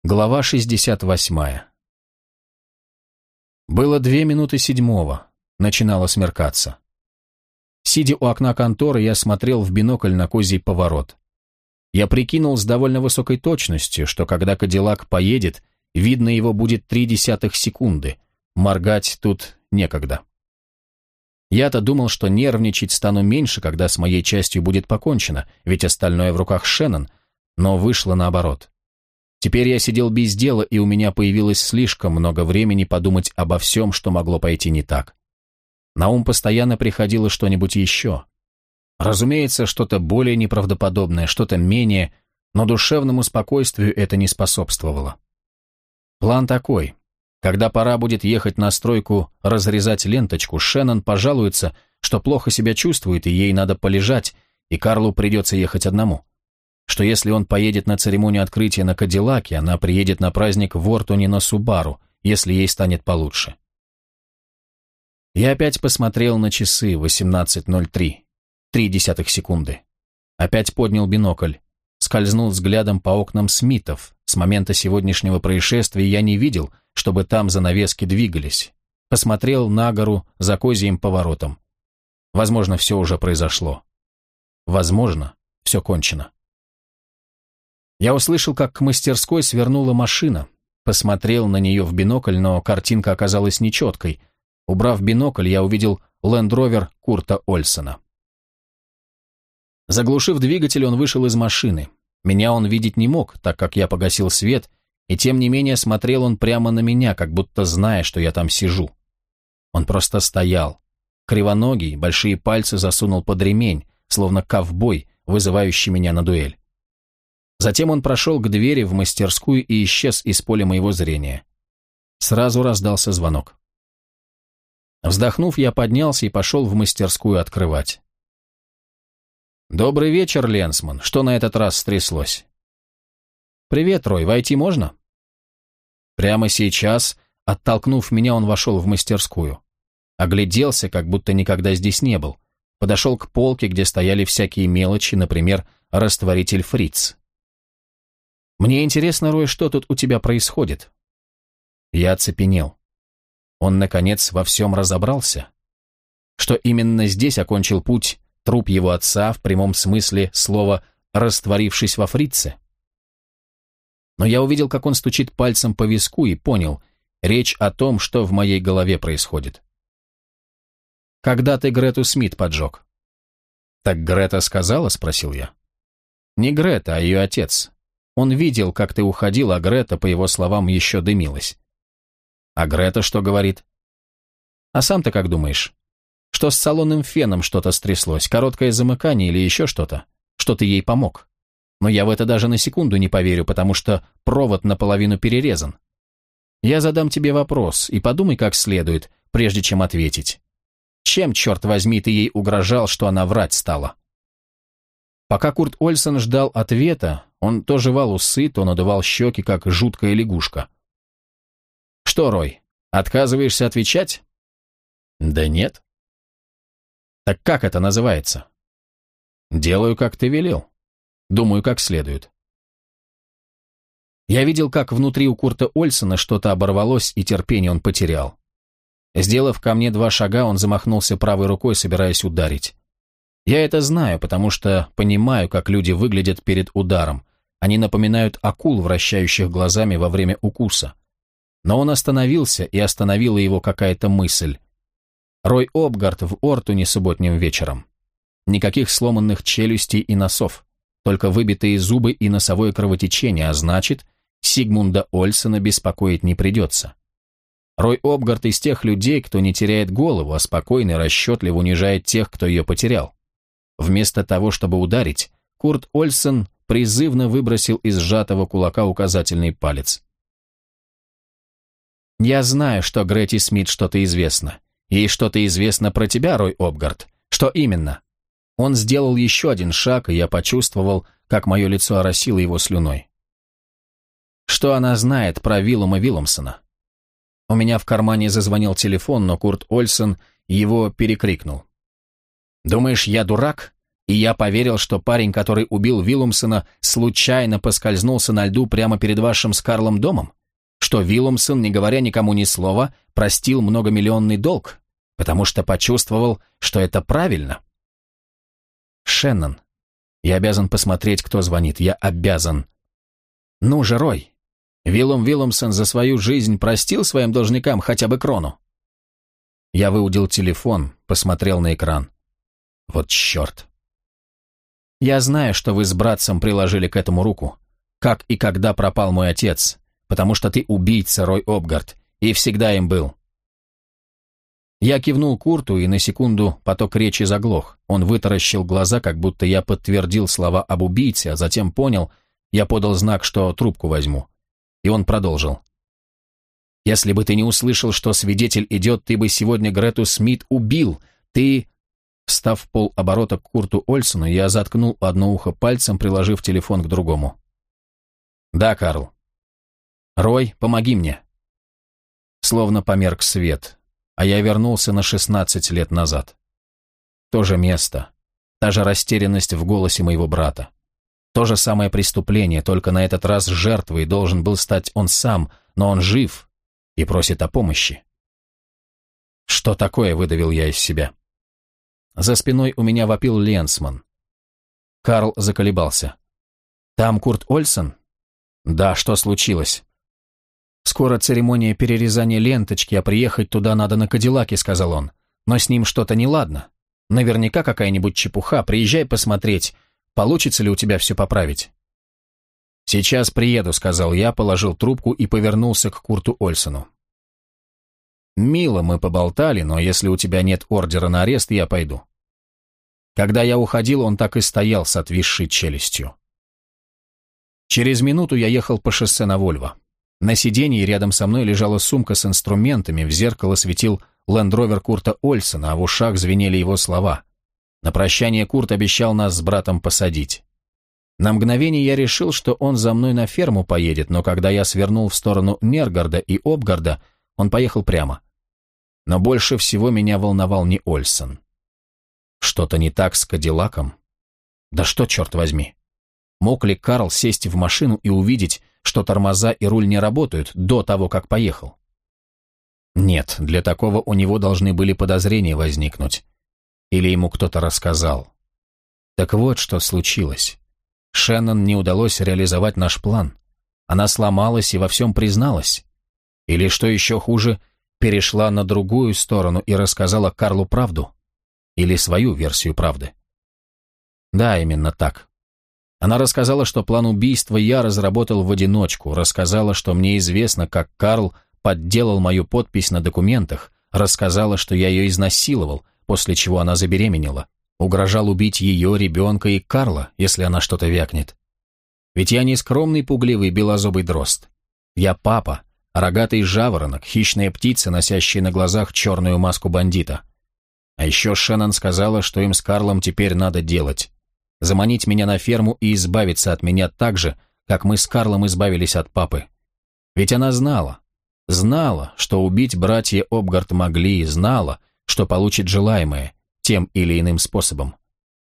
Глава 68. Было 7:02. Начинало смеркаться. Сидя у окна конторы, я смотрел в бинокль на козий поворот. Я прикинул с довольно высокой точностью, что когда Кадиллак поедет, видно его будет 0,3 секунды. Моргать тут некогда. Я-то думал, что нервничать стану меньше, когда с моей частью будет покончено, ведь остальное в руках Шеннон, но вышло наоборот. Теперь я сидел без дела, и у меня появилось слишком много времени подумать обо всем, что могло пойти не так. На ум постоянно приходило что-нибудь еще. Разумеется, что-то более неправдоподобное, что-то менее, но душевному спокойствию это не способствовало. План такой. Когда пора будет ехать на стройку разрезать ленточку, Шеннон пожалуется, что плохо себя чувствует, и ей надо полежать, и Карлу придется ехать одному. Что если он поедет на церемонию открытия на Кадиллаке, она приедет на праздник в Ортоне на Субару, если ей станет получше. Я опять посмотрел на часы 18:03, 0,3 секунды. Опять поднял бинокль, скользнул взглядом по окнам Смитов. С момента сегодняшнего происшествия я не видел, чтобы там занавески двигались. Посмотрел на гору за козьим поворотом. Возможно, все уже произошло. Возможно, все кончено. Я услышал, как к мастерской свернула машина. Посмотрел на нее в бинокль, но картинка оказалась нечеткой. Убрав бинокль, я увидел Лэнд-Ровер Курта Ольсена. Заглушив двигатель, он вышел из машины. Меня он видеть не мог, так как я погасил свет, и тем не менее смотрел он прямо на меня, как будто зная, что я там сижу. Он просто стоял. Кривоногий, большие пальцы засунул под ремень, словно ковбой, вызывающий меня на дуэль. Затем он прошел к двери в мастерскую и исчез из поля моего зрения. Сразу раздался звонок. Вздохнув, я поднялся и пошел в мастерскую открывать. «Добрый вечер, Ленсман. Что на этот раз стряслось?» «Привет, Рой. Войти можно?» Прямо сейчас, оттолкнув меня, он вошел в мастерскую. Огляделся, как будто никогда здесь не был. Подошел к полке, где стояли всякие мелочи, например, растворитель Фриц. «Мне интересно, Рой, что тут у тебя происходит?» Я оцепенел. Он, наконец, во всем разобрался. Что именно здесь окончил путь труп его отца, в прямом смысле слова «растворившись во фрице». Но я увидел, как он стучит пальцем по виску, и понял, речь о том, что в моей голове происходит. «Когда ты Грету Смит поджег?» «Так Грета сказала?» — спросил я. «Не Грета, а ее отец. Он видел, как ты уходил, а Грета, по его словам, еще дымилась». «А Грета что говорит?» «А сам-то как думаешь? Что с салонным феном что-то стряслось, короткое замыкание или еще что-то? Что ты ей помог? Но я в это даже на секунду не поверю, потому что провод наполовину перерезан. Я задам тебе вопрос, и подумай как следует, прежде чем ответить. Чем, черт возьми, ты ей угрожал, что она врать стала?» Пока Курт Ольсен ждал ответа, он то жевал усы, то надувал щеки, как жуткая лягушка. «Что, Рой, отказываешься отвечать?» «Да нет». «Так как это называется?» «Делаю, как ты велел. Думаю, как следует». Я видел, как внутри у Курта Ольсена что-то оборвалось, и терпение он потерял. Сделав ко мне 2 шага, он замахнулся правой рукой, собираясь ударить. Я это знаю, потому что понимаю, как люди выглядят перед ударом. Они напоминают акул, вращающих глазами во время укуса. Но он остановился, и остановила его какая-то мысль. Рой Обгард в Ортоне субботним вечером. Никаких сломанных челюстей и носов, только выбитые зубы и носовое кровотечение, а значит, Сигмунда Ольсена беспокоить не придется. Рой Обгард из тех людей, кто не теряет голову, а спокойно и расчетливо унижает тех, кто ее потерял. Вместо того, чтобы ударить, Курт Ольсен призывно выбросил из сжатого кулака указательный палец. «Я знаю, что Грете Смит что-то известно. Ей что-то известно про тебя, Рой Обгард. Что именно?» Он сделал еще один шаг, и я почувствовал, как мое лицо оросило его слюной. «Что она знает про Виллома Вилломсона?» У меня в кармане зазвонил телефон, но Курт Ольсен его перекрикнул. «Думаешь, я дурак? И я поверил, что парень, который убил Виллумсона, случайно поскользнулся на льду прямо перед вашим с Карлом домом? Что Виллумсон, не говоря никому ни слова, простил многомиллионный долг, потому что почувствовал, что это правильно? Шеннон, я обязан посмотреть, кто звонит. Я обязан. Ну же, Рой, Виллумсон за свою жизнь простил своим должникам хотя бы крону? Я выудил телефон, посмотрел на экран. Вот черт. Я знаю, что вы с братцем приложили к этому руку. Как и когда пропал мой отец, потому что ты убийца, Рой Обгард, и всегда им был. Я кивнул Курту, и на секунду поток речи заглох. Он вытаращил глаза, как будто я подтвердил слова об убийце, а затем понял, я подал знак, что трубку возьму. И он продолжил. «Если бы ты не услышал, что свидетель идет, ты бы сегодня Грету Смит убил. Ты...» Встав в полоборота к Курту Ольсону, я заткнул одно ухо пальцем, приложив телефон к другому. «Да, Карл». «Рой, помоги мне». Словно померк свет, а я вернулся на 16 лет назад. То же место, та же растерянность в голосе моего брата. То же самое преступление, только на этот раз жертвой должен был стать он сам, но он жив и просит о помощи. «Что такое?» — выдавил я из себя. За спиной у меня вопил Ленсман. Карл заколебался. «Там Курт Ольсон?» «Да, что случилось?» «Скоро церемония перерезания ленточки, а приехать туда надо на Кадиллаке», — сказал он. «Но с ним что-то неладно. Наверняка какая-нибудь чепуха. Приезжай посмотреть, получится ли у тебя все поправить». «Сейчас приеду», — сказал я, положил трубку и повернулся к Курту Ольсону. «Мило мы поболтали, но если у тебя нет ордера на арест, я пойду». Когда я уходил, он так и стоял с отвисшей челюстью. Через минуту я ехал по шоссе на Вольво. На сиденье рядом со мной лежала сумка с инструментами, в зеркало светил лендровер Курта Ольсона, а в ушах звенели его слова. На прощание Курт обещал нас с братом посадить. На мгновение я решил, что он за мной на ферму поедет, но когда я свернул в сторону Нергарда и Обгарда, он поехал прямо. Но больше всего меня волновал не Ольсон. Что-то не так с Кадиллаком? Да что, черт возьми? Мог ли Карл сесть в машину и увидеть, что тормоза и руль не работают до того, как поехал? Нет, для такого у него должны были подозрения возникнуть. Или ему кто-то рассказал. Так вот, что случилось. Шеннон не удалось реализовать наш план. Она сломалась и во всем призналась. Или, что еще хуже, перешла на другую сторону и рассказала Карлу правду. Или свою версию правды. Да, именно так. Она рассказала, что план убийства я разработал в одиночку, рассказала, что мне известно, как Карл подделал мою подпись на документах, рассказала, что я ее изнасиловал, после чего она забеременела, угрожал убить ее, ребенка и Карла, если она что-то вякнет. Ведь я не скромный пугливый белозубый дрозд. Я папа, рогатый жаворонок, хищная птица, носящая на глазах черную маску бандита. А еще Шеннон сказала, что им с Карлом теперь надо делать. Заманить меня на ферму и избавиться от меня так же, как мы с Карлом избавились от папы. Ведь она знала, что убить братья Обгард могли, и знала, что получит желаемое тем или иным способом.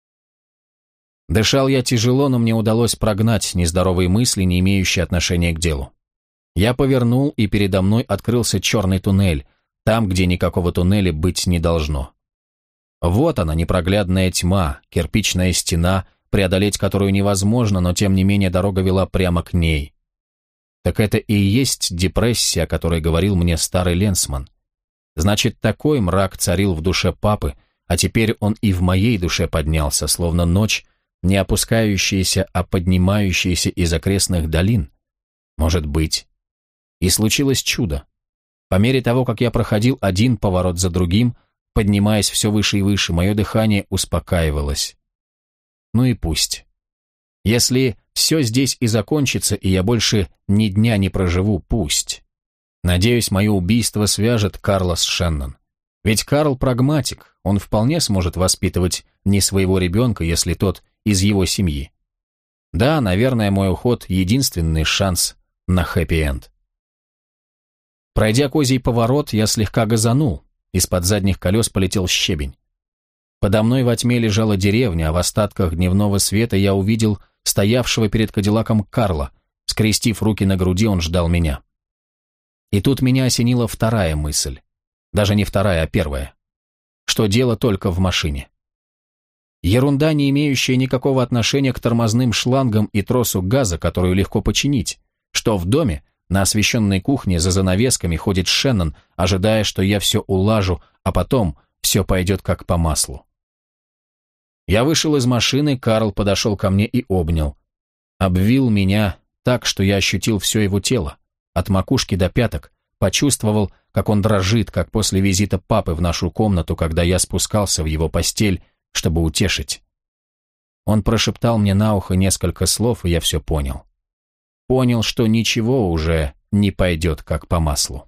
Дышал я тяжело, но мне удалось прогнать нездоровые мысли, не имеющие отношения к делу. Я повернул, и передо мной открылся черный туннель, там, где никакого туннеля быть не должно. Вот она, непроглядная тьма, кирпичная стена, преодолеть которую невозможно, но тем не менее дорога вела прямо к ней. Так это и есть депрессия, о которой говорил мне старый Ленсман. Значит, такой мрак царил в душе папы, а теперь он и в моей душе поднялся, словно ночь, не опускающаяся, а поднимающаяся из окрестных долин. Может быть. И случилось чудо. По мере того, как я проходил один поворот за другим, поднимаясь все выше и выше, мое дыхание успокаивалось. Ну и пусть. Если все здесь и закончится, и я больше ни дня не проживу, пусть. Надеюсь, мое убийство свяжет Карла с Шеннон. Ведь Карл прагматик, он вполне сможет воспитывать не своего ребенка, если тот из его семьи. Да, наверное, мой уход — единственный шанс на хэппи-энд. Пройдя козий поворот, я слегка газанул. Из-под задних колес полетел щебень. Подо мной во тьме лежала деревня, а в остатках дневного света я увидел стоявшего перед Кадиллаком Карла. Скрестив руки на груди, он ждал меня. И тут меня осенила вторая мысль. Даже не вторая, а первая. Что дело только в машине. Ерунда, не имеющая никакого отношения к тормозным шлангам и тросу газа, которую легко починить. Что в доме, на освещенной кухне за занавесками ходит Шеннон, ожидая, что я все улажу, а потом все пойдет как по маслу. Я вышел из машины, Карл подошел ко мне и обнял. Обвил меня так, что я ощутил все его тело, от макушки до пяток, почувствовал, как он дрожит, как после визита папы в нашу комнату, когда я спускался в его постель, чтобы утешить. Он прошептал мне на ухо несколько слов, и я все понял. Понял, что ничего уже не пойдет как по маслу.